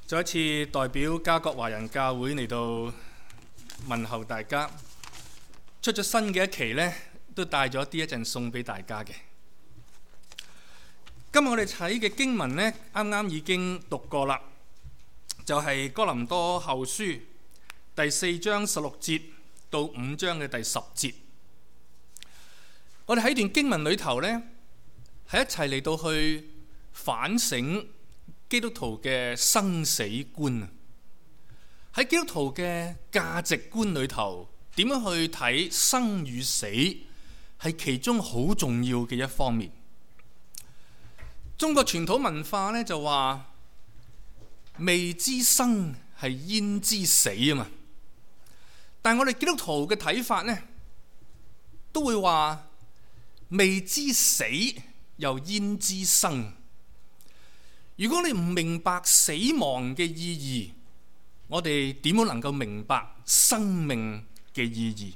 再一次代表加國華人教會嚟到問候大家。出咗新嘅一期呢，都帶咗啲一陣送俾大家嘅。今日我哋睇嘅經文呢，啱啱已經讀過啦，就係哥林多後書第4章16節到5章嘅第10節。我哋喺段經文裏頭呢，係一齊嚟到去反省基督徒嘅生死觀啊！喺基督徒嘅價值觀裏頭，點樣去睇生與死，係其中好重要嘅一方面。中國傳統文化呢，就話未知生係焉知死啊嘛，但係我哋基督徒嘅睇法呢，都會話未知死又焉知生。如果你唔明白死亡嘅意義，我哋點樣能夠明白生命嘅意義？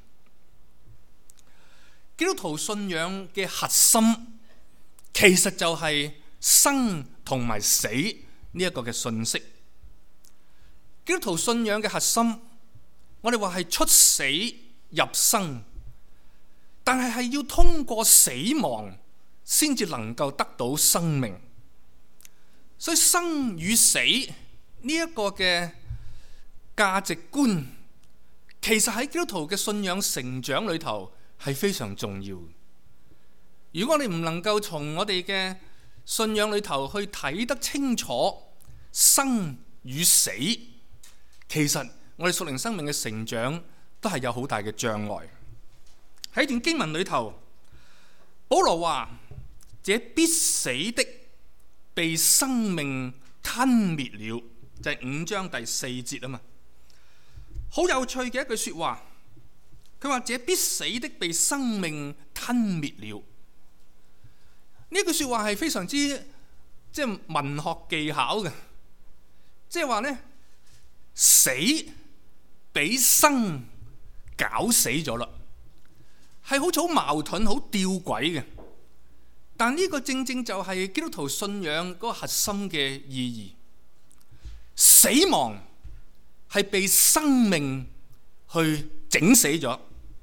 基督徒信仰嘅核心其實就係生同埋死呢一個嘅信息。基督徒信仰嘅核心，我哋話係出死入生，但係要通過死亡先至能夠得到生命。所以生與死呢一個嘅價值觀，其實喺基督徒嘅信仰成長裏頭係非常重要。如果你唔能夠從我哋嘅信仰裏頭去睇得清楚生與死，其實我哋屬靈生命嘅成長都係有好大嘅障礙。喺段經文裏頭，保羅話：這必死的被生命吞滅了，就係5章第4節啊嘛。好有趣嘅一句說話，佢話：這必死的被生命吞滅了。呢句說話係非常之文學技巧嘅，即係話呢，死俾生搞死咗啦，係好似好矛盾、好吊詭嘅。但呢個正正就係基督徒信仰嗰個核心嘅意義。死亡係被生命去整死咗。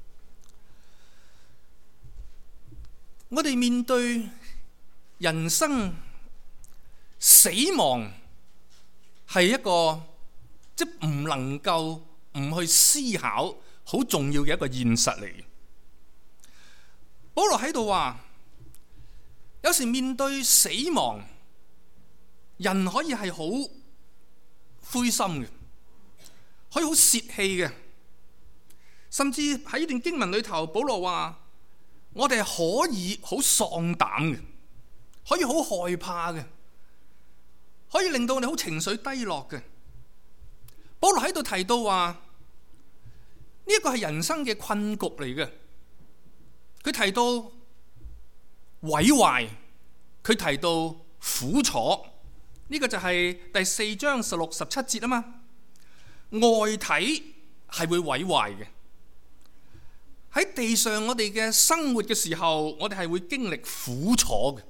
我哋面對人生死亡係一個唔能夠唔去思考好重要嘅一個現實嚟。保羅喺度話，有時面對死亡，人可以係好灰心嘅，可以好泄氣嘅，甚至喺呢段經文裏頭，保羅話我哋可以好喪膽嘅，可以好害怕嘅，可以令到我哋好情緒低落嘅。保羅喺度提到話呢一個係人生嘅困局嚟嘅，佢提到毀壞，佢提到苦楚，呢個就係第4章16、17節啊嘛。外體係會毀壞嘅，喺地上我哋嘅生活嘅時候，我哋係會經歷苦楚嘅。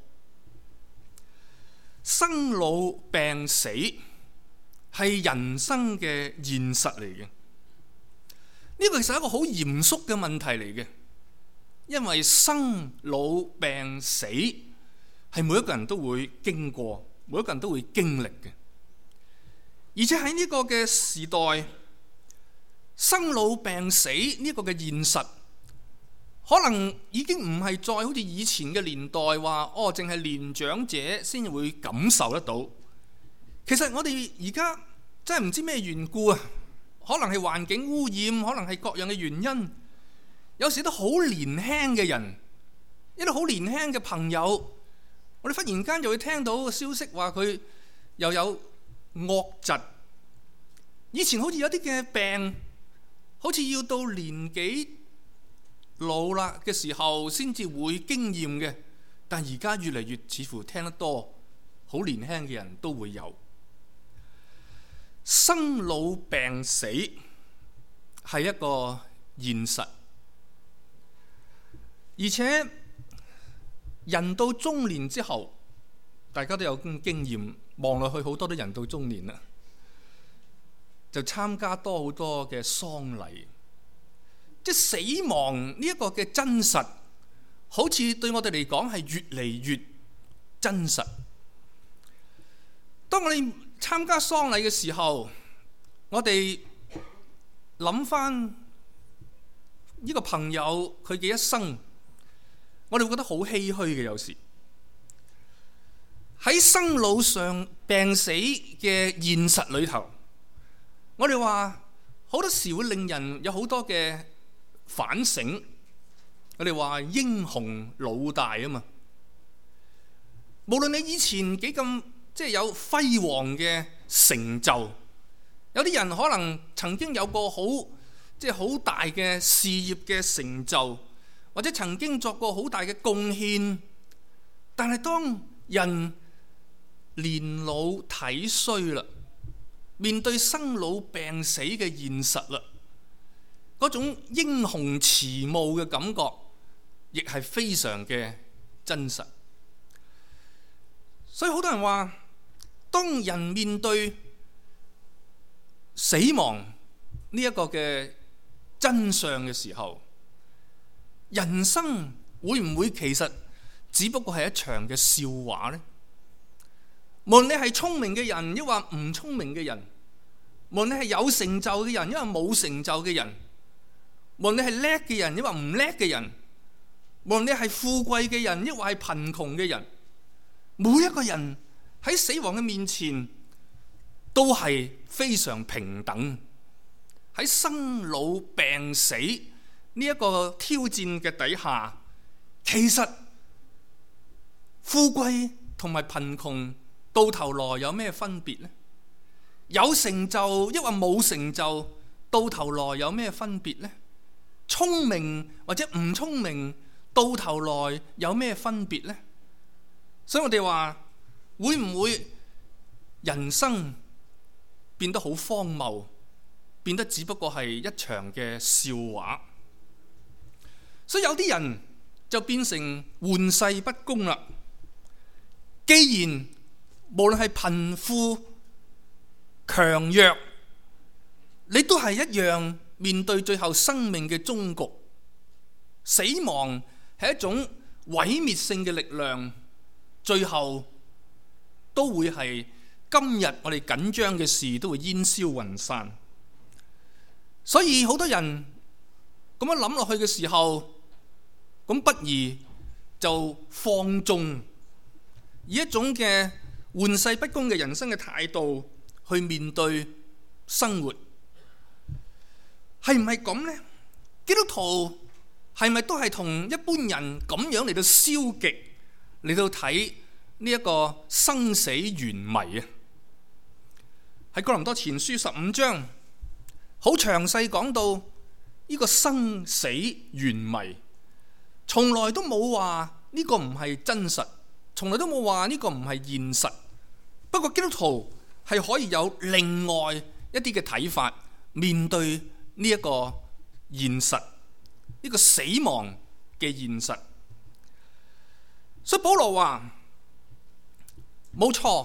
生老病死係人生嘅現實嚟嘅，呢個其實係一個好嚴肅嘅問題嚟嘅。因為生老病死係每一個人都會經過，每一個人都會經歷嘅。而且喺呢個嘅時代，生老病死呢個嘅現實，可能已經唔係再好似以前嘅年代話，淨係年長者先會感受得到。其實我哋而家真係唔知咩緣故啊，可能係環境污染，可能係各樣嘅原因。有時都好年輕嘅人，一啲好年輕嘅朋友，我哋忽然間就會聽到個消息話佢又有惡疾。以前好似有啲嘅病，好似要到年紀老啦嘅時候先至會經驗嘅，但而家越嚟越似乎聽得多，好年輕嘅人都會有。生老病死係一個現實。而且人到中年之後，大家都有經驗，望落去好多都人到中年啦。 就參加好多嘅喪禮，即係死亡呢一個嘅真實，好似對我哋嚟講係越嚟越真實。當我哋參加喪禮嘅時候，我哋諗翻呢個朋友佢嘅一生，我哋會覺得好唏噓嘅。有時喺生老上病死嘅現實裏頭，我哋話好多時會令人有好多嘅反省。我哋話英雄老大啊嘛，無論你以前幾咁即係有輝煌嘅成就，有啲人可能曾經有過好大嘅事業嘅成就，或者曾經作過好大嘅貢獻，但係當人年老體衰啦，面對生老病死嘅現實啦，嗰種英雄遲暮嘅感覺亦係非常嘅真實。所以好多人話，當人面對死亡呢一個嘅真相嘅時候，人生會唔會其實只不過係一場嘅笑話呢？無論你係聰明嘅人，抑或唔聰明嘅人；無論你係有成就嘅人，抑或冇成就嘅人；無論你係叻嘅人，抑或唔叻嘅人；無論你係富貴嘅人，抑或係貧窮嘅人，每一個人喺死亡嘅面前都係非常平等。喺生老病死呢一個挑戰嘅底下，其實富貴同埋貧窮到頭來有咩分別呢？有成就抑或冇成就到頭來有咩分別呢？聰明或者唔聰明到頭來有咩分別呢？所以我哋話，會唔會人生變得好荒謬，變得只不過係一場嘅笑話？所以有啲人就變成玩世不恭啦。既然無論係貧富強弱，你都係一樣面對最後生命嘅終局。死亡係一種毀滅性嘅力量，最後都會係今日我哋緊張嘅事都會煙消雲散。所以好多人咁樣諗落去嘅時候，咁不如就放縱，以一種嘅玩世不恭嘅人生嘅態度去面對生活，係唔係咁呢？基督徒係咪都係同一般人咁樣嚟到消極，嚟到睇呢一個生死懸迷啊？喺哥林多前書15章好詳細講到呢個生死懸迷，從來都冇話呢個唔係真實，從來都冇話呢個唔係現實。不過基督徒係可以有另外一啲嘅睇法，面對呢一個現實，呢個死亡嘅現實。所以保羅話冇錯，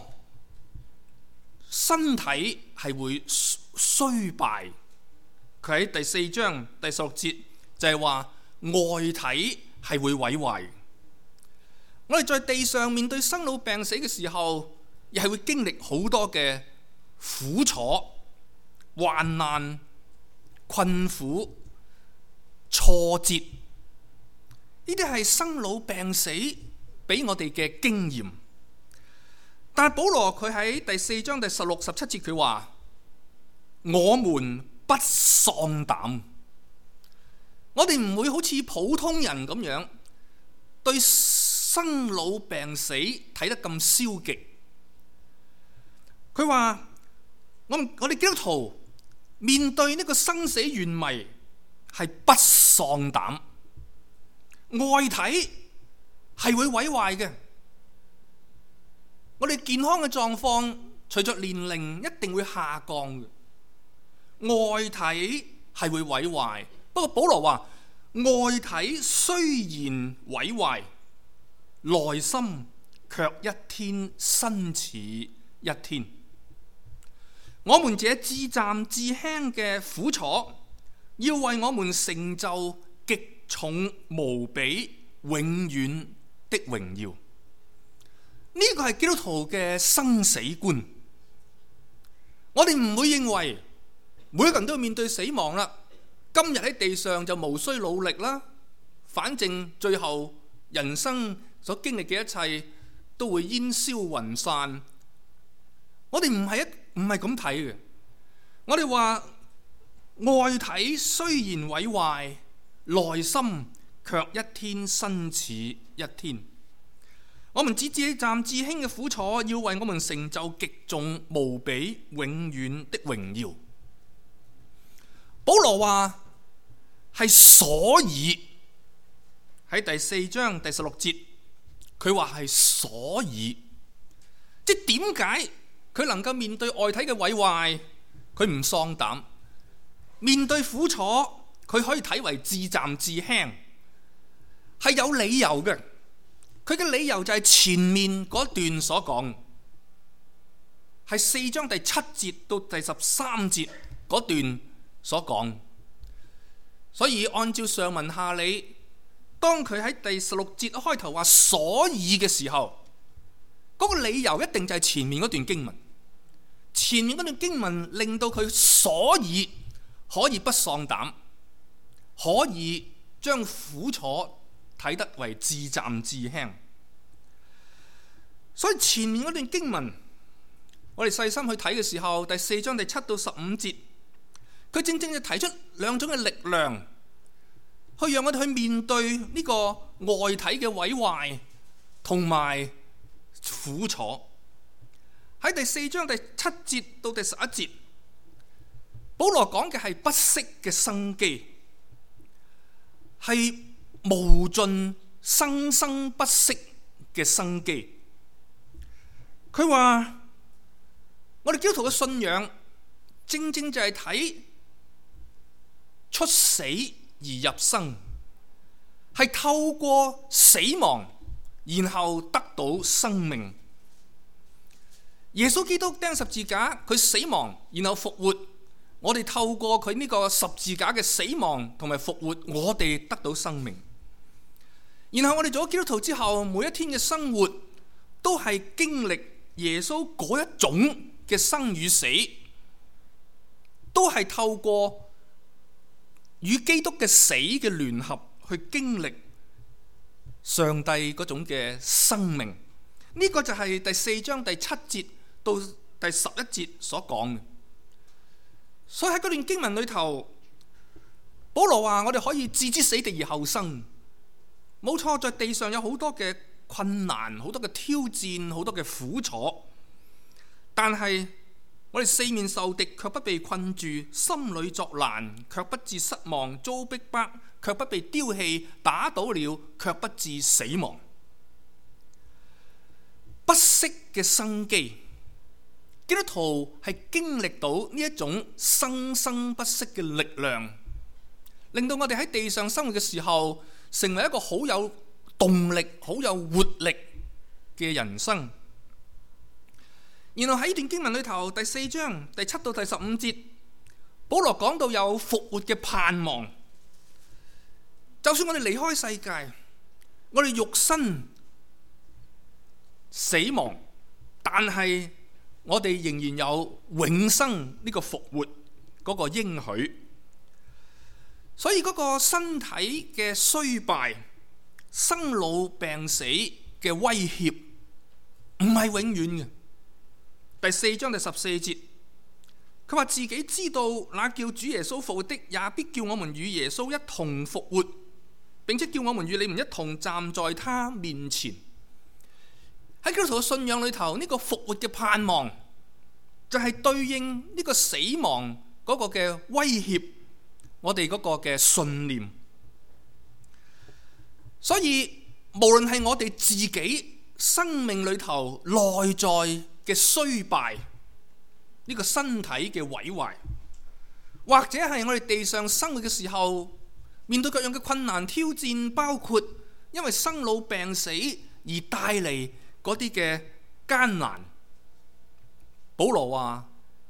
身體係會衰敗。佢喺第4章第16節就係話外體係會毀壞。我哋在地上面對生老病死嘅時候，亦係會經歷好多嘅苦楚、患難、困苦、挫折，呢啲係生老病死俾我哋嘅經驗。但係保羅佢喺第4章第16、17節佢話：我們不喪膽。我哋唔會好似普通人咁樣對生老病死睇得咁消極。佢話我哋基督徒面對呢個生死懸迷係不喪膽，外體係會毀壞嘅。我哋健康嘅狀況隨着年齡一定會下降嘅，外體係會毀壞。不過保羅話外體雖然毀壞，內心卻一天新似一天。 我們這至暫至輕嘅苦楚，要為我們成就極重無比永遠的榮耀。呢個係基督徒嘅生死觀。我哋唔會認為每一個人都要面對死亡啦，今日喺地上就無需努力啦，反正最後人生所經歷嘅一切都會煙消雲散。我哋唔係咁睇嘅。我哋話外體雖然毀壞，內心卻一天新似一天。我們這至暫至輕嘅苦楚，要為我們成就極重無比永遠的榮耀。保羅話係所以，喺第4章第16節，佢話係所以，即係點解佢能夠面對外體嘅毀壞，佢唔喪膽；面對苦楚，佢可以睇為至暫至輕，係有理由嘅。佢嘅理由就係前面嗰段所講，係4章第7節到第13節嗰段所講。所以按照上文下理，當佢喺第16節開頭話所以嘅時候，嗰個理由一定就係前面嗰段經文。前面嗰段經文令到佢所以可以不喪膽，可以將苦楚睇得為至暫至輕。所以前面嗰段經文，我哋細心去睇嘅時候，第4章第7到15節，佢正正就提出兩種嘅力量，去讓我哋去面對呢個外體嘅毀壞同埋苦楚。喺第4章第7節到第11節，保羅講嘅係不息嘅生機，係無盡生生不息嘅生機。佢話我哋基督徒嘅信仰正正就係睇出死而入生，係透過死亡然後得到生命。耶穌基督釘十字架，佢死亡然後復活，我哋透過佢呢個十字架嘅死亡同埋復活，我哋得到生命。然後我哋做咗基督徒之後，每一天嘅生活都係經歷耶穌嗰一種嘅生與死，都係透過與基督嘅死嘅聯合去經歷上帝嗰種嘅生命。呢個就係第4章第7節到第11節所講嘅。所以喺嗰段經文裏頭，保羅話我哋可以置之死地而後生。冇錯，在地上有好多嘅困難，好多嘅挑戰，好多嘅苦楚，但係我哋四面受敵卻不被困住，心裏作難卻不致失望，遭逼迫卻不被丟棄，打倒了卻不致死亡。不息嘅生機，基督徒係經歷到呢一種生生不息嘅力量，令到我哋喺地上生活嘅時候，成為一個好有動力、好有活力嘅人生。然後喺呢段經文裏頭，第4章第7到第15節，保羅講到有復活嘅盼望。就算我哋離開世界，我哋肉身死亡，但係我哋仍然有永生呢個復活嗰個應許。所以嗰個身體嘅衰敗、生老病死嘅威脅唔係永遠嘅。第4章第14節，佢話自己知道那叫主耶穌復活的，也必叫我們與耶穌一同復活，並且叫我們與你們一同站在他面前。喺基督徒嘅信仰裏頭，呢個復活嘅盼望就係對應呢個死亡嗰個嘅威脅，我哋嗰個嘅信念。所以無論係我哋自己生命裏頭內在嘅衰敗，呢個身體嘅毀壞，或者係我哋地上生活嘅時候面對各樣嘅困難挑戰，包括因為生老病死而帶嚟嗰啲嘅艱難，保羅話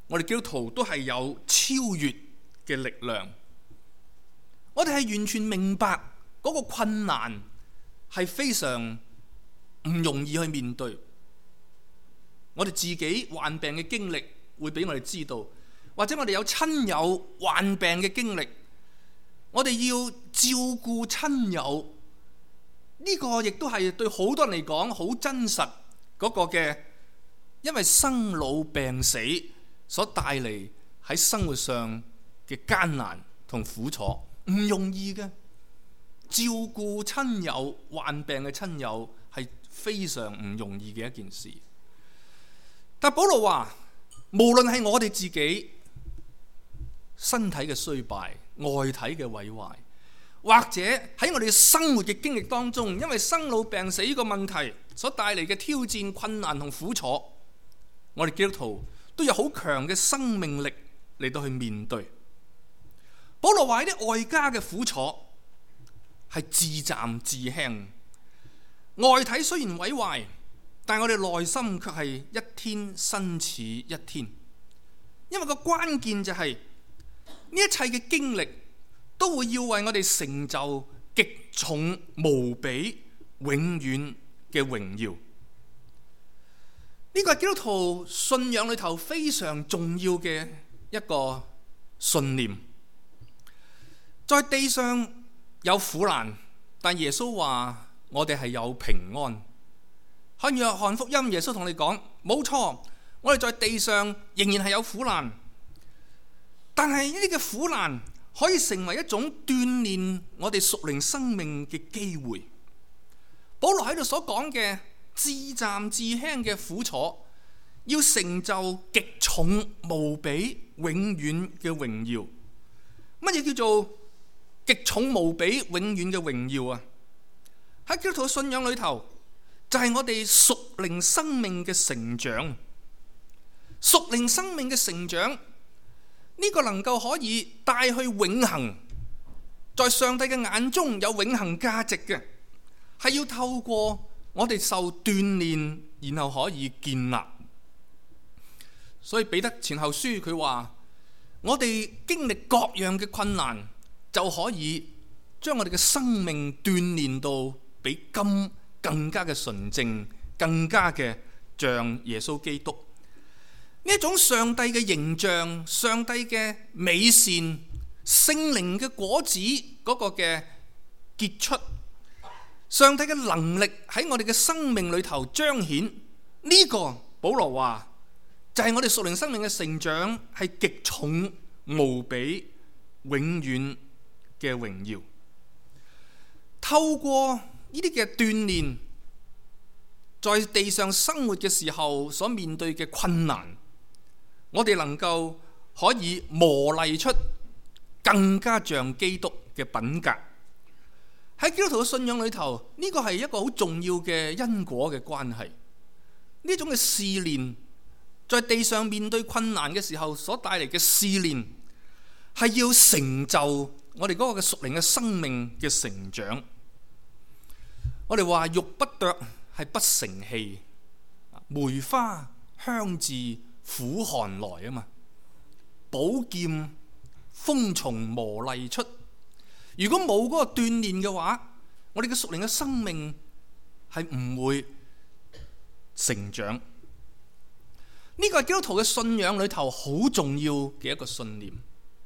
我哋基督徒都係有超越嘅力量。我哋係完全明白嗰個困難係非常唔容易去面對。我哋自己患病嘅經歷會俾我哋知道，或者我哋有親友患病嘅經歷，我哋要照顧親友，呢個亦都係對好多人嚟講好真實嗰個嘅，因為生老病死所帶嚟喺生活上嘅艱難同苦楚，唔容易嘅。照顧親友患病嘅親友係非常唔容易嘅一件事。但保羅話，無論係我哋自己身體嘅衰敗、外體嘅毀壞，或者喺我哋生活嘅經歷當中，因為生老病死呢個問題所帶嚟嘅挑戰、困難同苦楚，我哋基督徒都有好強嘅生命力嚟到去面對。保羅話啲外加嘅苦楚係自暫自輕，外體雖然毀壞，但我哋內心卻係一天新似一天。因為個關鍵就係呢一切嘅經歷都會要為我哋成就極重無比永遠嘅榮耀。呢個係基督徒信仰裏頭非常重要嘅一個信念。在地上有苦難，但耶穌話我哋係有平安。喺約翰福音，耶穌同你講，冇錯，我哋在地上仍然係有苦難，但係呢啲嘅苦難可以成為一種鍛煉我哋屬靈生命嘅機會。保羅喺度所講嘅自暫自輕嘅苦楚，要成就極重無比永遠嘅榮耀。乜嘢叫做極重無比永遠嘅榮耀啊？喺基督徒信仰裏頭，就係我哋屬靈生命嘅成長。屬靈生命嘅成長，呢個能夠可以帶去永恆，在上帝嘅眼中有永恆價值嘅，係要透過我哋受鍛煉，然後可以建立。所以彼得前後書佢話，我哋經歷各樣嘅困難，就可以將我哋嘅生命鍛煉到比金更加嘅純正，更加嘅像耶穌基督。呢一種上帝嘅形象，上帝嘅美善，聖靈嘅果子嗰個嘅結出，上帝嘅能力喺我哋嘅生命裏頭彰顯，呢個保羅話就係我哋屬靈生命嘅成長，係極重無比永遠嘅榮耀。透過呢啲嘅鍛煉，在地上生活嘅時候所面對嘅困難，我哋能夠可以磨礪出更加像基督嘅品格。喺基督徒嘅信仰裏頭，呢個係一個好重要嘅因果嘅關係。呢種嘅試煉，在地上面對困難嘅時候所帶嚟嘅試煉，係要成就我哋嗰個嘅屬靈嘅生命嘅成長。我哋話玉不琢係不成器，梅花香自苦寒來啊嘛。寶劍鋒從磨礪出。如果冇嗰個鍛煉嘅話，我哋嘅屬靈嘅生命係唔會成長。呢個係基督徒嘅信仰裏頭好重要嘅一個信念。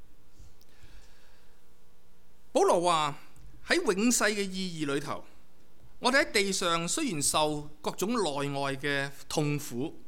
保羅話喺永世嘅意義裏頭，我哋喺地上雖然受各種內外嘅痛苦，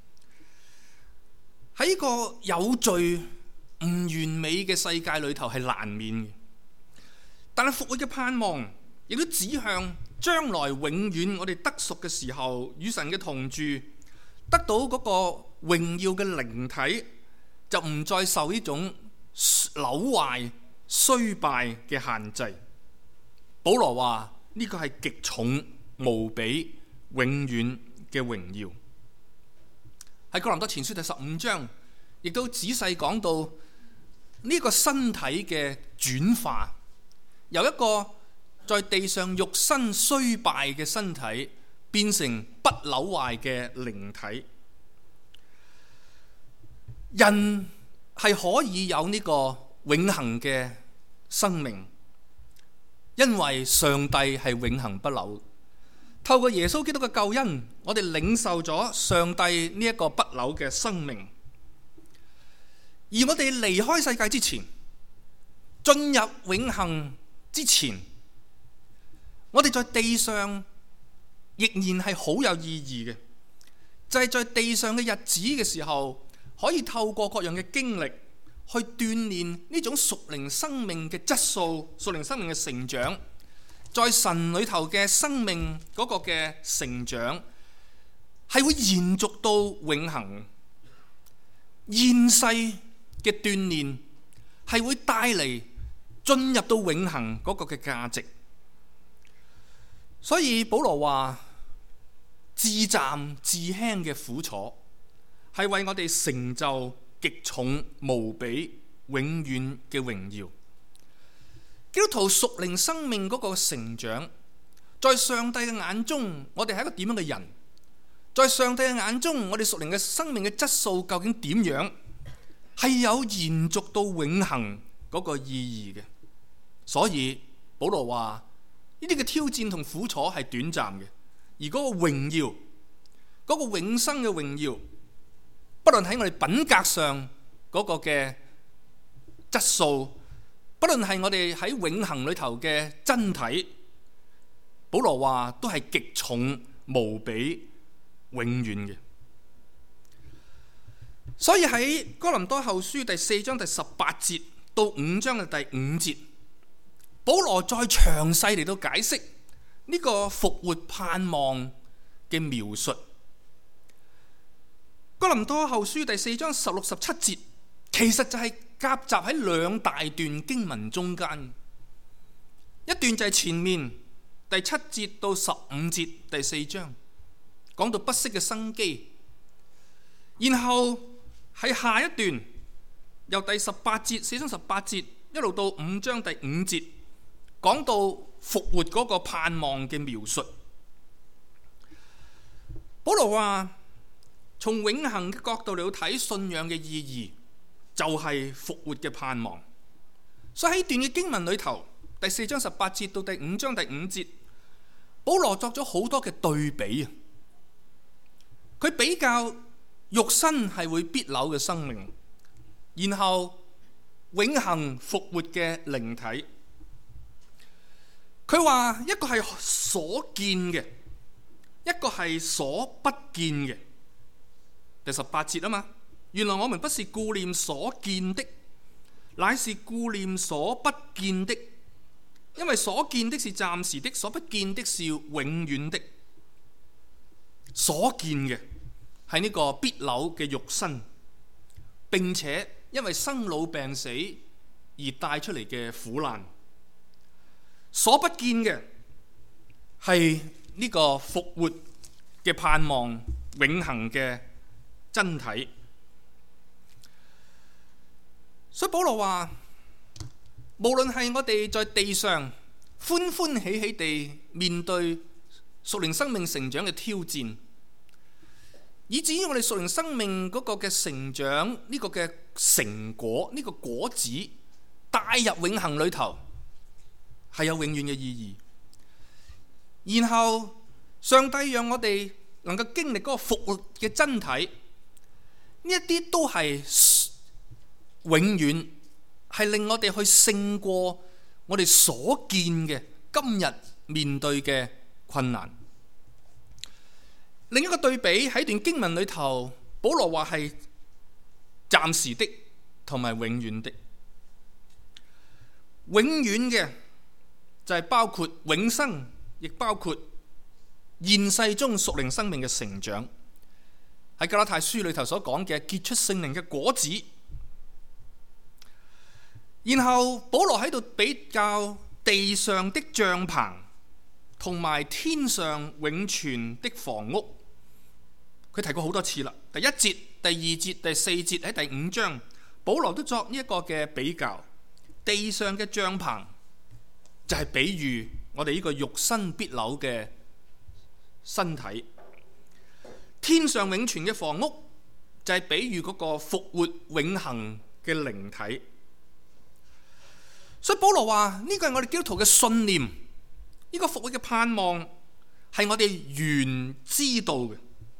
喺呢個有罪唔完美嘅世界裏頭係難免嘅，但係復活嘅盼望亦都指向將來永遠我哋得贖嘅時候與神嘅同住，得到嗰個榮耀嘅靈體，就唔再受呢種朽壞衰敗嘅限制。保羅話呢個係極重無比永遠嘅榮耀。喺哥林多前書第15章，亦都仔細講到呢個身體嘅轉化，由一個在地上肉身衰敗嘅身體，變成不朽壞嘅靈體。 人係可以有呢個永恆嘅生命，因為上帝係永恆不朽。透過耶穌基督嘅救恩，我哋領受咗上帝呢一個不朽嘅生命。而我哋離開世界之前，進入永恆之前，我哋在地上仍然係好有意義嘅，就係在地上嘅日子嘅時候，可以透過各樣嘅經歷去鍛煉呢種屬靈生命嘅質素、屬靈生命嘅成長，在神裏頭嘅生命嗰個嘅成長係會延續到永恆。現世嘅鍛煉係會帶嚟進入到永恆嗰個嘅價值。所以保羅話，至暫至輕嘅苦楚係為我哋成就極重無比永遠嘅榮耀。基督徒屬靈生命嗰個成長，在上帝嘅眼中，我哋係一個點樣嘅人？在上帝嘅眼中，我哋屬靈嘅生命嘅質素究竟點樣？係有延續到永恆嗰個意義嘅。所以保羅話，呢啲嘅挑戰同苦楚係短暫嘅，而嗰個榮耀，嗰個永生嘅榮耀，不論喺我哋品格上嗰個嘅質素，不論係我哋喺永恆裏頭嘅真體，保羅話都係極重無比永遠嘅。所以喺哥林多後書第4章第18節到5章嘅第5節，保羅再詳細嚟到解釋呢個復活盼望嘅描述。哥林多後書第4章16、17節，其實就係夾雜喺兩大段經文中間，一段就係前面第7節到15節第4章，講到不息嘅生機，然後係下一段由第18節4章18節一路到5章第5節，講到復活嗰個盼望嘅描述。保羅話，從永恆嘅角度嚟到睇信仰嘅意義，就係復活嘅盼望。所以喺段嘅經文裏頭，第4章18節到第5章第5節，保羅作咗好多嘅對比啊。佢比較肉身係會必朽嘅生命，然後永恆復活嘅靈體。佢話一個係所見嘅，一個係所不見嘅。第18節啊嘛，原來我們不是顧念所見的，乃是顧念所不見的，因為所見的是暫時的，所不見的是永遠的。所見嘅係呢個必朽嘅肉身，並且因為生老病死而帶出嚟嘅苦難。所不見嘅係呢個復活嘅盼望，永恆嘅真體。所以保羅話，無論係我哋在地上歡歡喜喜地面對屬靈生命成長嘅挑戰，以至於我哋屬靈生命嗰個嘅成長，呢個嘅成果，呢個果子帶入永恆裏頭，係有永遠嘅意義。然後上帝讓我哋能夠經歷嗰個復活嘅真體，呢一啲都係永遠，係令我哋去勝過我哋所見嘅今日面對嘅困難。另一個對比喺段經文裏頭，保羅話係暫時的同埋永遠的。永遠嘅就係包括永生，亦包括現世中屬靈生命嘅成長。喺加拉太書裏頭所講嘅結出聖靈嘅果子。然後保羅喺度比較地上的帳篷同埋天上永存的房屋。佢提過好多次啦，第1節、第2節、第4節，喺第5章，保羅都作呢一個嘅比較。地上嘅帳篷就係比喻我哋呢個肉身必朽嘅身體，天上永存嘅房屋就係比喻嗰個復活永恆嘅靈體。所以保羅話呢個係我哋基督徒嘅信念，呢個復活嘅盼望係我哋原知道嘅，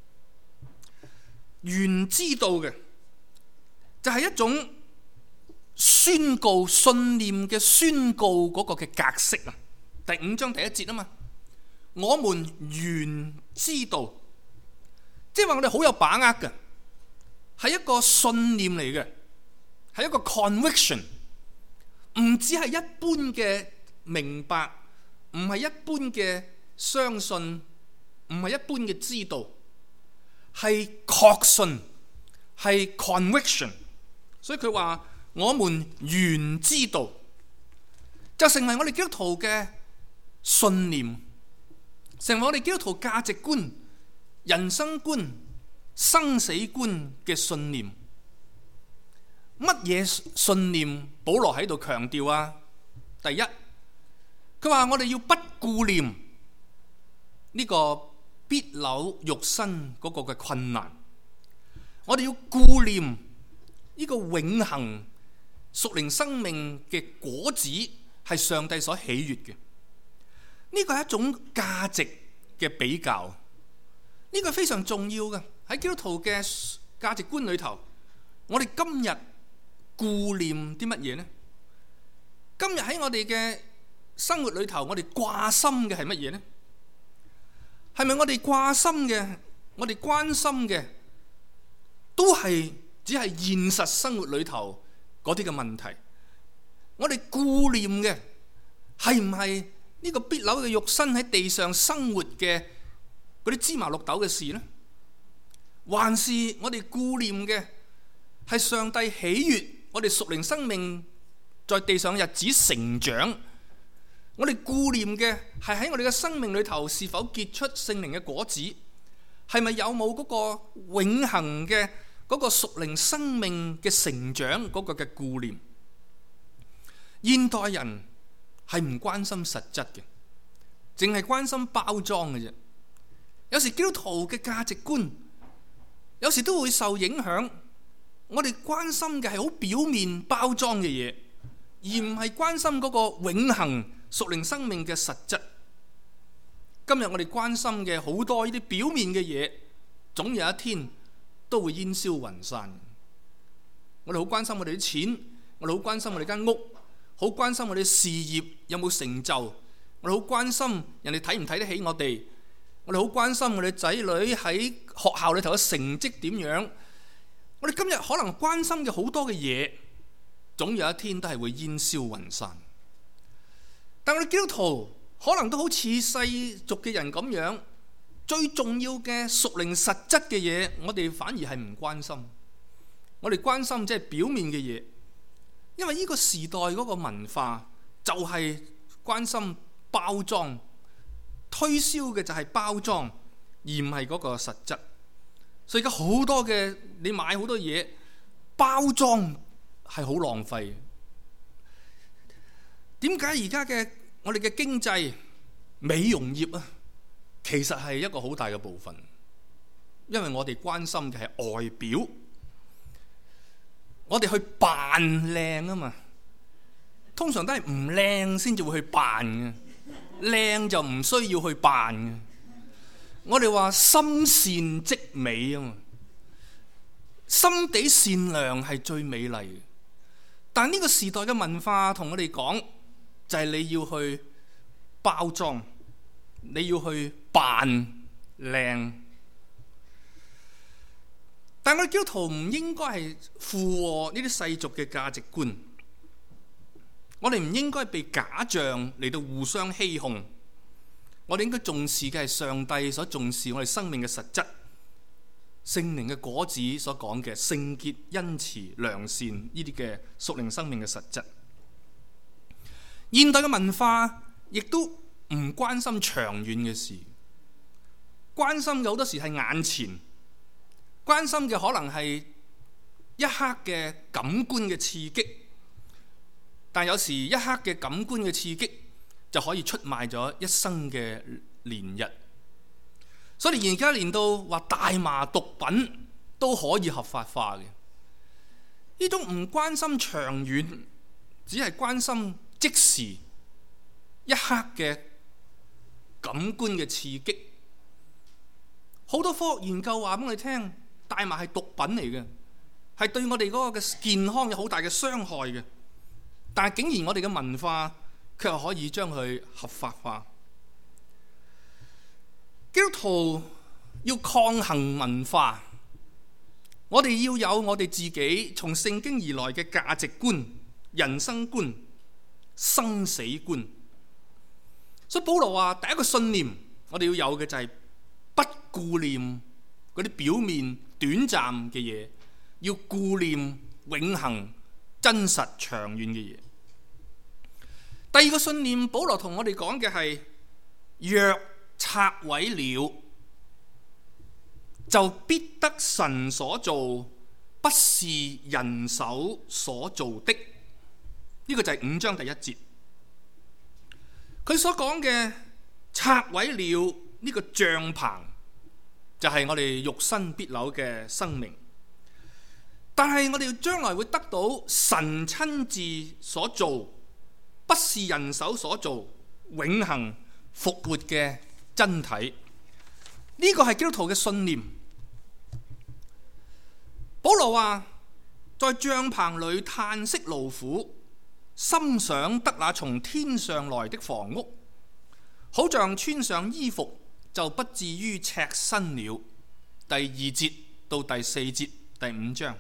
原知道嘅就係一種宣告信念嘅宣告嗰個嘅格式啊。第5章第1節啊嘛，我們原知道，即係話我哋好有把握嘅，係一個信念嚟嘅，係一個 conviction， 唔只係一般嘅明白，唔係一般嘅相信，唔係一般嘅知道，係確信，係 conviction。所以佢話我們原知道，就成為我哋基督徒嘅信念，成為我哋基督徒價值觀、人生觀、生死觀嘅信念。乜嘢信念保羅喺度強調啊？第一，佢話我哋要不顧念呢個必朽肉身嗰個嘅困難，我哋要顧念呢個永恆屬靈生命嘅果子係上帝所喜悅嘅。呢個係一種價值嘅比較，呢個係非常重要嘅。喺基督徒嘅價值觀裏頭，我哋今日顧念啲乜嘢呢？今日喺我哋嘅生活裏頭，我哋掛心嘅係乜嘢呢？係咪我哋掛心嘅，我哋關心嘅都係只係現實生活裏頭嗰啲嘅問題？我哋顧念嘅係唔係呢個必朽嘅肉身喺地上生活嘅嗰啲芝麻綠豆嘅事呢？還是我哋顧念嘅係上帝喜悅我哋屬靈生命在地上日子成長？我哋顧念嘅係喺我哋嘅生命裏頭是否結出聖靈嘅果子？係咪有冇嗰個永恆嘅嗰個屬靈生命嘅成長嗰個嘅顧念？現代人係唔關心實質嘅，淨係關心包裝嘅啫。有時基督徒嘅價值觀有時都會受影響。我哋關心嘅係好表面包裝嘅嘢，而唔係關心嗰個永恆屬靈生命嘅實質。今日我哋關心嘅好多呢啲表面嘅嘢，總有一天都會煙消雲散。我哋好關心我哋啲錢，我哋好關心我哋間屋，好關心我哋事業有冇成就，我哋好關心人哋睇唔睇得起我哋，我哋好關心我哋仔女喺學校裏頭嘅成績點樣。我哋今日可能關心嘅好多嘅嘢，總有一天都係會煙消雲散。但我哋基督徒可能都好似世俗嘅人咁樣，最重要嘅屬靈實質嘅嘢，我哋反而係唔關心。我哋關心即係表面嘅嘢，因為呢個時代嗰個文化就係關心包裝，推銷嘅就係包裝，而唔係嗰個實質。所以而家好多嘅，你買好多嘢，包裝係好浪費。點解而家嘅我哋嘅經濟美容業啊，其實係一個好大嘅部分，因為我哋關心嘅係外表，我哋去扮靚啊嘛。通常都係唔靚先至會去扮嘅，靚就唔需要去扮嘅。我哋話心善即美啊嘛，心地善良係最美麗嘅。但呢個時代嘅文化同我哋講，就係你要去包裝，你要去扮靚。但我哋基督徒唔應該係附和呢啲世俗嘅價值觀，我哋唔應該被假象嚟到互相欺哄。我哋應該重視嘅係上帝所重視我哋生命嘅實質，聖靈嘅果子所講嘅聖潔、恩慈、良善呢啲嘅屬靈生命嘅實質。現代嘅文化亦都唔關心長遠嘅事，關心嘅好多時係眼前，關心嘅可能係一刻嘅感官嘅刺激，但有時一刻嘅感官嘅刺激就可以出賣咗一生嘅年日。所以而家連到話大麻毒品都可以合法化嘅。呢種唔關心長遠，只係關心即時一刻嘅感官嘅刺激。好多科學研究話俾我哋聽，大麻係毒品嚟嘅，係對我哋嗰個嘅健康有好大嘅傷害嘅。但係竟然我哋嘅文化卻係可以將佢合法化。基督徒要抗衡文化，我哋要有我哋自己從聖經而來嘅價值觀、人生觀、生死觀。所以保羅話，第一個信念我哋要有嘅就係不顧念嗰啲表面短暫嘅嘢，要顧念永恆真實長遠嘅嘢。第二個信念，保羅同我哋講嘅係，若拆毀了，就必得神所造，不是人手所造的。呢個就係5章第1節。佢所講嘅拆毀了呢個帳棚，就係我哋肉身必朽嘅生命。但係我哋將來會得到神親自所造，不是人手所造，永恆復活嘅真體。呢個係基督徒嘅信念。保羅話，在帳棚裏嘆息勞苦，心想得那從天上來的房屋，好像穿上衣服就不至於赤身了。第2節到第4節，第5章。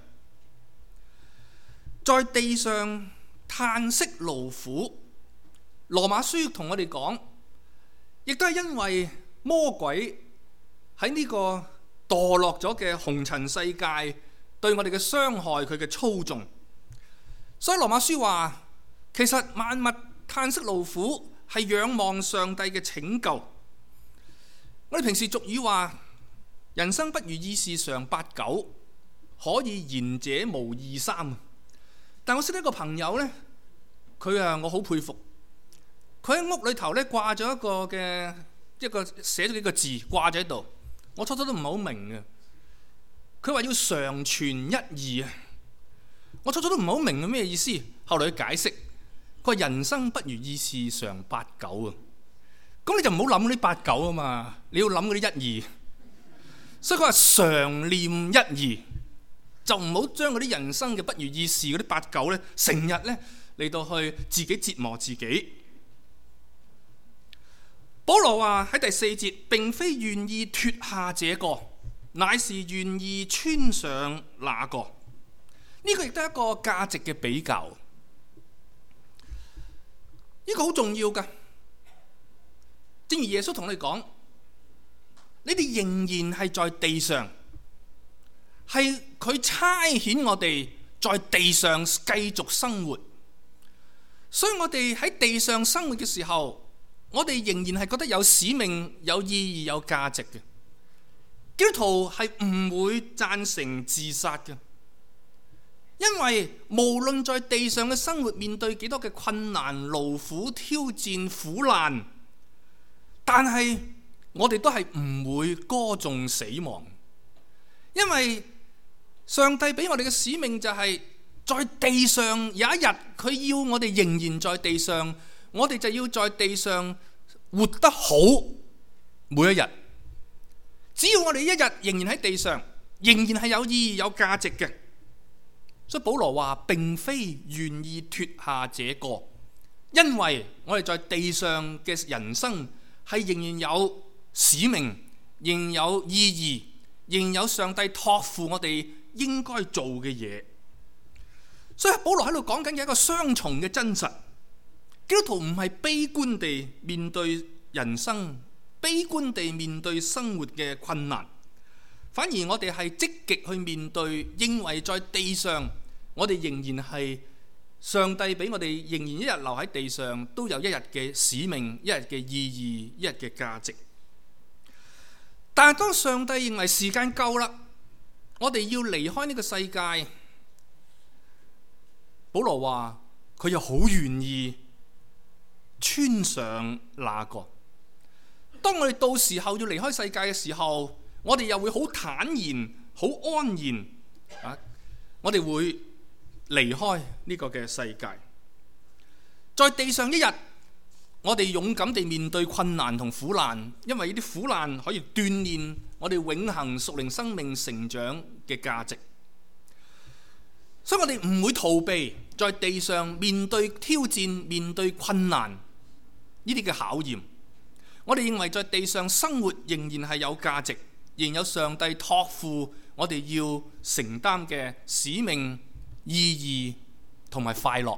在地上嘆息勞苦，羅馬書同我哋講，亦都係因為魔鬼喺呢個墮落咗嘅紅塵世界對我哋嘅傷害，佢嘅操縱。所以羅馬書話，其實萬物嘆息勞苦係仰望上帝嘅拯救。我哋平時俗語話，人生不如意事常八九，可以賢者無二三。但我識得一個朋友呢，我好佩服。佢喺屋裏頭呢掛咗一個寫咗幾個字掛咗喺度，我初初都唔係好明嘅。佢話要常存一二啊，我初初都唔係好明係咩意思。後來佢解釋，佢話人生不如意事常八九啊。咁你就唔好諗嗰啲八九啊嘛，你要諗嗰啲一二。所以佢話常念一二，就唔好將嗰啲人生嘅不如意事嗰啲八九呢，成日呢嚟到去自己折磨自己。保羅話喺第4節，並非願意脫下這個，乃是願意穿上那個。呢個亦都係一個價值嘅比較，呢個好重要㗎。正如耶穌同你講，你哋仍然係在地上，係佢差遣我哋在地上繼續生活。所以我哋喺地上生活嘅時候，我哋仍然係覺得有使命、有意義、有價值嘅。基督徒係唔會贊成自殺嘅，因為無論在地上嘅生活面對幾多嘅困難、勞苦、挑戰、苦難，但係我哋都係唔會歌頌死亡，因為上帝俾我哋嘅使命就係在地上有一日，佢要我哋仍然在地上，我哋就要在地上活得好每一日。只要我哋一日仍然喺地上，仍然係有意義、有價值嘅。所以保羅話並非願意脫下這個，因為我哋在地上嘅人生係仍然有使命，仍然有意義，仍然有上帝託付我哋應該做嘅嘢。所以保羅喺度講緊嘅一個雙重嘅真實，基督徒唔係悲觀地面對人生，悲觀地面對生活嘅困難，反而我哋係積極去面對，認為在地上我哋仍然係上帝俾我哋仍然一日留喺地上，都有一日嘅使命，一日嘅意義，一日嘅價值。但係當上帝認為時間夠啦，我哋要離開呢個世界，保羅話佢又好願意穿上那個。當我哋到時候要離開世界嘅時候，我哋又會好坦然好安然啊，我哋會離開呢個嘅世界。在地上一日，我哋勇敢地面對困難同苦難，因為呢啲苦難可以鍛鍊我哋永恆屬靈生命成長嘅價值。所以我哋唔會逃避在地上面對挑戰、面對困難呢啲嘅考驗。我哋認為在地上生活仍然係有價值，仍然有上帝託付我哋要承擔嘅使命、意義同埋快樂。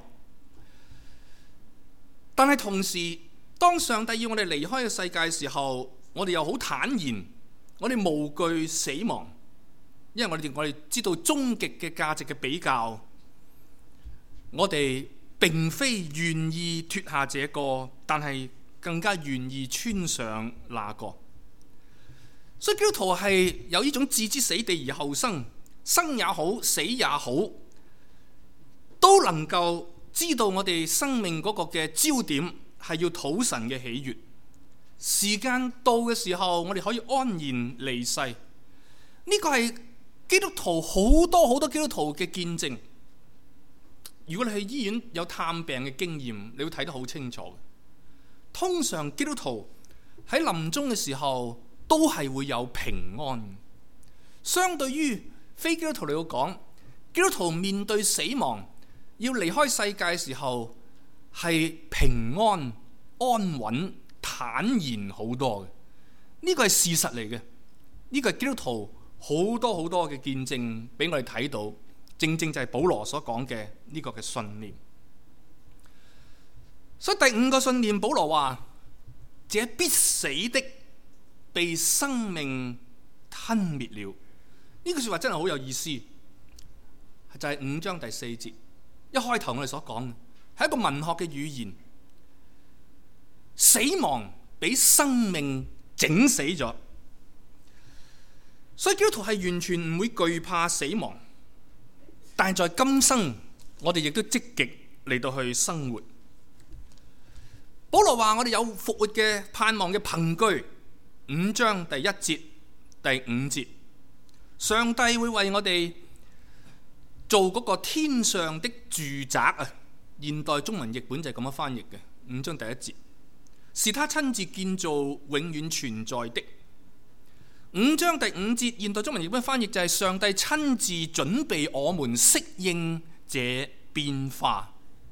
但係同時，當上帝要我哋離開嘅世界嘅時候，我哋又好坦然，我哋無懼死亡，因為我哋知道終極嘅價值嘅比較，我哋並非願意脫下這個，但係更加願意穿上那個。所以基督徒係有呢種置之死地而後生，生也好，死也好，都能夠知道我哋生命嗰個嘅焦點係要討神嘅喜悅。時間到嘅時候，我哋可以安然離世。呢個係基督徒好多基督徒嘅見證。如果你去醫院有探病嘅經驗，你會睇得好清楚。通常基督徒喺臨終嘅時候都係會有平安。相對於非基督徒嚟講，基督徒面對死亡要離開世界嘅時候係平安、安穩、坦然好多嘅。呢個係事實嚟嘅。呢個係基督徒好多嘅見證俾我哋睇到，正正就係保羅所講嘅呢個嘅信念。所以第5個信念，保羅話：這必死的被生命吞滅了。呢句說話真係好有意思，就係5章第4節一開頭我哋所講嘅，係一個文學嘅語言。死亡俾生命整死咗，所以基督徒係完全唔會懼怕死亡，但係在今生我哋亦都積極嚟到去生活。保羅話我哋有復活嘅盼望嘅憑據，5章第1節第5節，上帝會為我哋做嗰個天上的住宅啊！現代中文譯本就係咁樣翻譯嘅，5章第1節，是他親自建造永遠存在的。5章第5節現代中文譯本翻譯就係上帝親自準備我們適應這變化，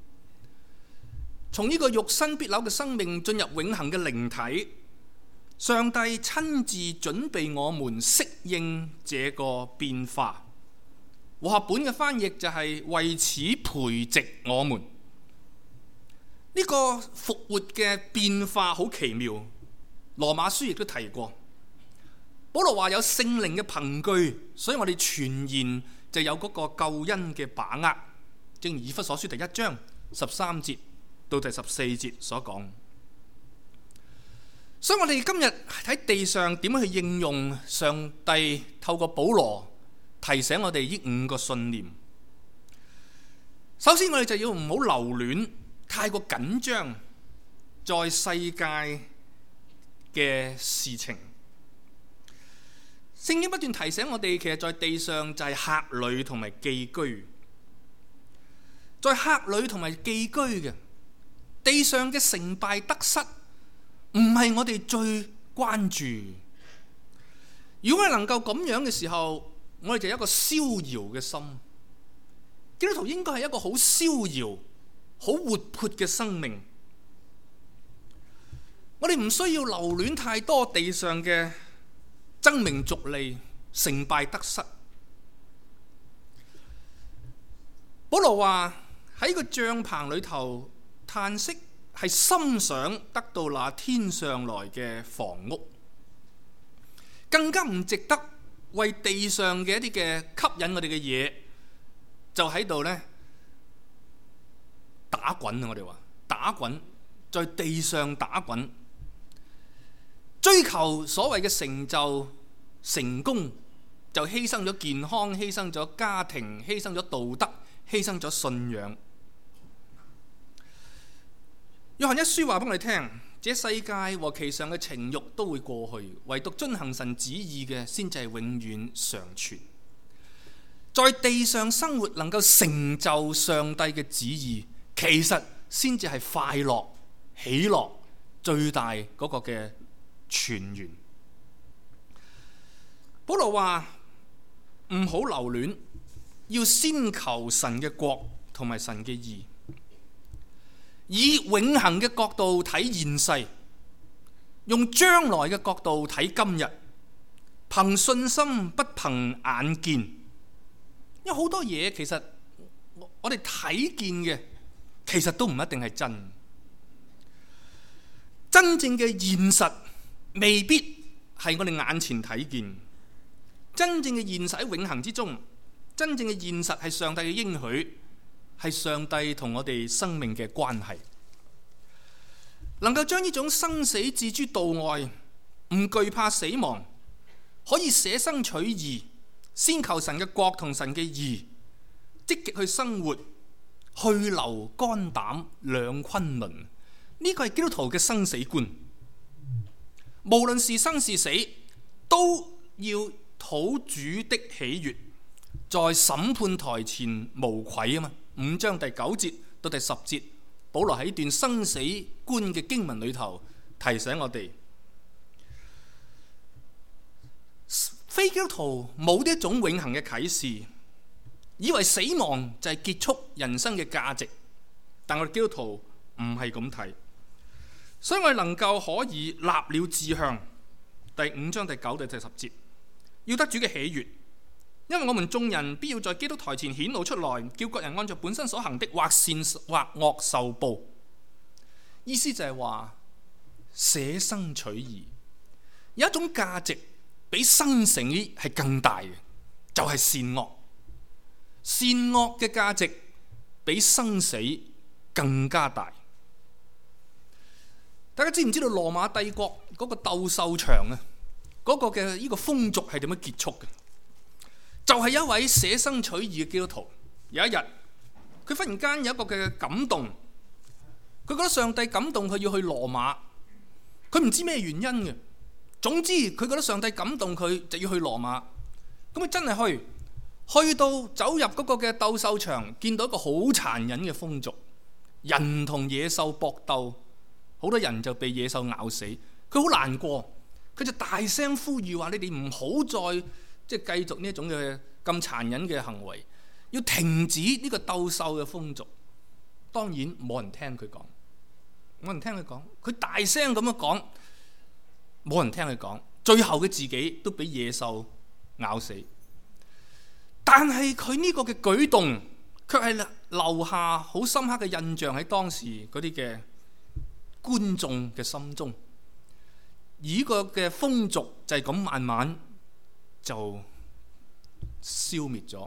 從呢個肉身必朽嘅生命進入永恆嘅靈體。上帝親自準備我們適應這個變化。和合本嘅翻譯就係為此培植我們。呢個復活嘅變化好奇妙，羅馬書亦都提過。保羅話有聖靈嘅憑據，所以我哋全然就有嗰個救恩嘅把握。正如以弗所書第1章13節到第14節所講。所以我哋今日喺地上點樣去應用上帝透過保羅提醒我哋呢5個信念？首先我哋就要唔好留戀太過緊張在世界嘅事情。聖經不斷提醒我哋，其實在地上就係客旅同埋寄居，在客旅同埋寄居嘅地上嘅成敗得失，唔係我哋最關注。如果我哋能夠咁樣嘅時候，我哋就有一個逍遙嘅心。基督徒應該係一個好逍遙、好活潑嘅生命。我哋唔需要留戀太多地上嘅爭名逐利、成敗得失。保羅話喺個帳篷裏頭嘆息，係心想得到那天上來嘅房屋，更加唔值得為地上嘅一啲嘅吸引我哋嘅嘢，就喺度呢打滾。我哋話打滾，在地上打滾，追求所謂嘅成就、成功，就犧牲咗健康，犧牲咗家庭，犧牲咗道德，犧牲咗信仰。約翰一書話俾我哋聽，這世界和其上嘅情慾都會過去，唯獨遵行神旨意嘅先至係永遠常存。 在地上生活能夠成就上帝嘅旨意，其實先至係快樂、喜樂最大嗰個嘅泉源。保羅話唔好留戀，要先求神嘅國同埋神嘅義，以永恆嘅角度睇現世，用將來嘅角度睇今日，憑信心不憑眼見。有好多嘢其實我哋睇見嘅，其實都唔一定係真。真正嘅現實未必係我哋眼前睇見。真正嘅現實喺永恆之中，真正嘅現實係上帝嘅應許，係上帝同我哋生命嘅關係。能夠將呢種生死置諸度外，唔懼怕死亡，可以捨生取義，先求神嘅國同神嘅義，積極去生活，去留肝膽兩昆崙。呢個係基督徒嘅生死觀。無論是生是死，都要討主的喜悅，在審判台前無愧啊嘛。5章第9節到第10節，保羅喺段生死觀嘅經文裏頭提醒我哋，非基督徒冇呢一種永恆嘅啟示，以為死亡就係結束人生嘅價值。但我哋基督徒唔係咁睇，所以我哋能夠可以立了志向。第5章第9到第10節，要得主嘅喜悅，因為我們眾人必要在基督台前顯露出來，叫各人按照本身所行的，或善或惡受報。意思就係話捨生取義，有一種價值比生死係更大嘅，就係善惡。善惡嘅價值比生死更加大。大家知唔知道羅馬帝國嗰個鬥獸場啊，嗰個嘅呢個風俗係點樣結束嘅？就係一位捨生取義嘅基督徒，有一日佢忽然間有一個嘅感動，佢覺得上帝感動佢要去羅馬，佢唔知咩原因嘅。總之佢覺得上帝感動佢就要去羅馬，咁佢真係去到走入嗰個嘅鬥獸場，見到一個好殘忍嘅風俗，人同野獸搏鬥，好多人就被野獸咬死，佢好難過，佢就大聲呼籲話：你哋唔好再繼續呢一種嘅咁殘忍嘅行為，要停止呢個鬥獸嘅風俗。當然冇人聽佢講，冇人聽佢講，佢大聲咁樣講，冇人聽佢講，最後佢自己都俾野獸咬死。但係佢呢個嘅舉動卻係留下好深刻嘅印象喺當時嗰啲嘅觀眾嘅心中，而呢個嘅風俗就係咁慢慢就消滅咗。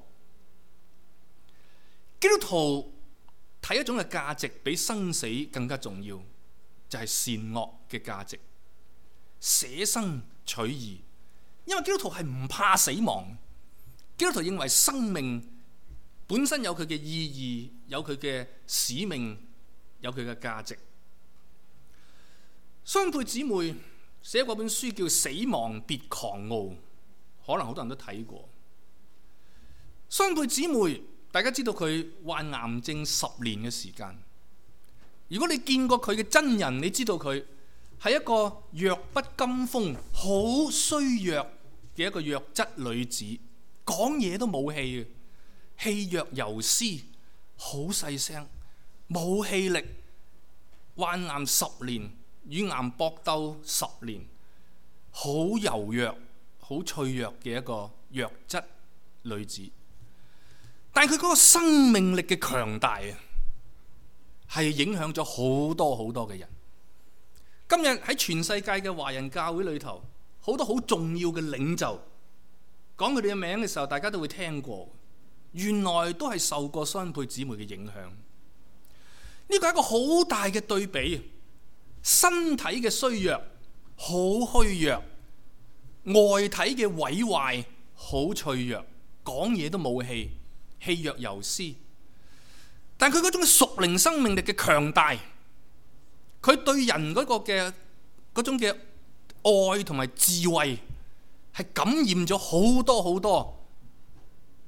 基督徒睇一種嘅價值比生死更加重要，就係善惡嘅價值，捨生取義。因為基督徒係唔怕死亡，基督徒認為生命本身有佢嘅意義，有佢嘅使命，有佢嘅價值。雙配姊妹寫過本書叫《死亡別狂傲》，可能好多人都睇過。雙配姊妹，大家知道佢患癌症10年嘅時間。如果你見過佢嘅真人，你知道佢係一個弱不禁風、好衰弱嘅一個弱質女子，講嘢都冇氣嘅，氣若游絲，好細聲，冇氣力，患癌10年，與癌搏鬥10年，好柔弱、好脆弱嘅一個弱質女子。但係佢嗰個生命力嘅強大啊，係影響咗好多好多嘅人。今日喺全世界嘅華人教會裏頭，好多好重要嘅領袖，講佢哋嘅名嘅時候，大家都會聽過。原來都係受過雙配姊妹嘅影響。呢個係一個好大嘅對比，身體嘅衰弱，好虛弱；外體嘅毀壞，好脆弱，講嘢都冇氣，氣若游絲。但佢嗰種屬靈生命力嘅強大，佢對人嗰個嘅嗰種嘅愛同埋智慧，係感染咗好多好多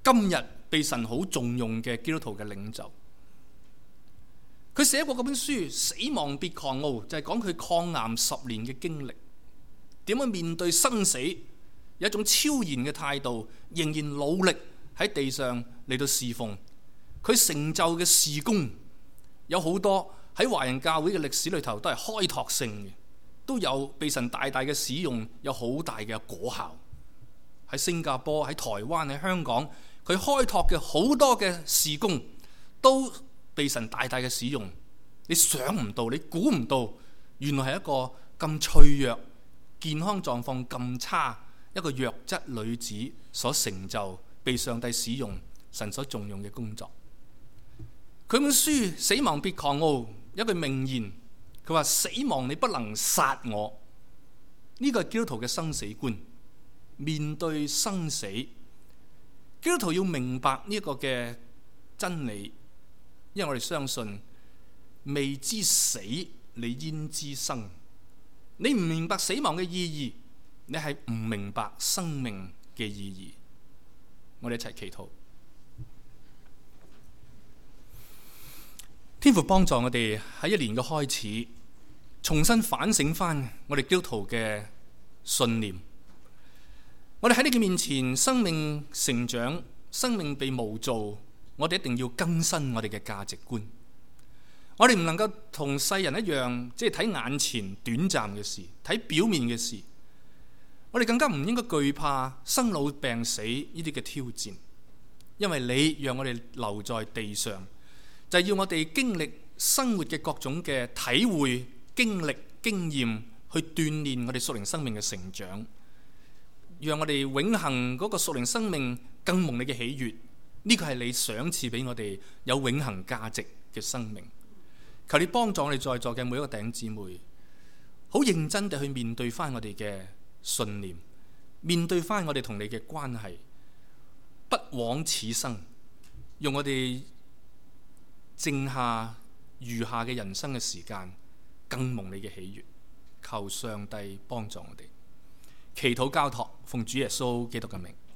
今日被神好重用嘅基督徒嘅領袖。佢寫過嗰本書《死亡別狂傲》，就係講佢抗癌10年嘅經歷，點樣面對生死，有一種超然嘅態度，仍然努力喺地上嚟到侍奉。佢成就嘅事工有好多喺華人教會嘅歷史裏頭都係開拓性嘅，都有被神大大嘅使用，有好大嘅果效。喺新加坡、喺台灣、喺香港，佢開拓嘅好多嘅事工都被神大大嘅使用。你想唔到，你估唔到，原來係一個咁脆弱、健康狀況咁差一個弱質女子所成就，被上帝使用、神所重用嘅工作。佢本書《死亡別狂傲》有一句名言，佢話：死亡你不能殺我。呢個係基督徒嘅生死觀。面對生死，基督徒要明白呢一個嘅真理，因為我哋相信未知死，你焉知生？你唔明白死亡嘅意義，你係唔明白生命嘅意義。我哋一齊祈禱。天父幫助我哋喺一年嘅開始，重新反省翻我哋基督徒嘅信念。我哋喺你嘅面前，生命成長，生命被模造，我哋一定要更新我哋嘅價值觀。我哋唔能夠同世人一樣，即係睇眼前短暫嘅事，睇表面嘅事。我哋更加唔應該懼怕生老病死呢啲嘅挑戰，因為你讓我哋留在地上，就係要我哋經歷生活嘅各種嘅體會、經歷、經驗，去鍛煉我哋屬靈生命嘅成長。讓我哋永恆嗰個屬靈生命更蒙你嘅喜悅，呢個係你賞賜俾我哋有永恆價值嘅生命。求你幫助我哋在座嘅每一個弟兄姊妹，好認真地去面對翻我哋嘅信念，面對翻我哋同你嘅關係，不枉此生，用我哋剩下餘下嘅人生嘅時間，更蒙你嘅喜悅。求上帝幫助我哋。祈禱交託，奉主耶穌基督嘅名。